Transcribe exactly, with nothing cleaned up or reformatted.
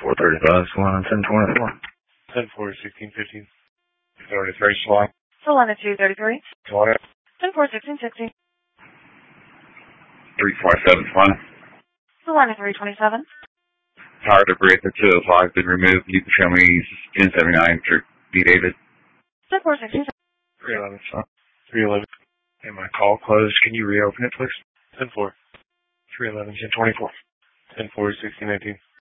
four thirty-five, Solana ten twenty-four. ten four, sixteen fifteen. thirty-three, Solana. Solana two thirty-three. Solana. ten four, sixteen sixty. three forty-seven, Solana. Solana three twenty-seven. Power debris at the two oh five been removed. You can show me ten seventy-nine for B. David. ten four, sixteen seventy. three eleven, Solana. three eleven. And my call closed. Can you reopen it, please? ten four. three eleven, ten twenty-four. ten four, sixteen nineteen.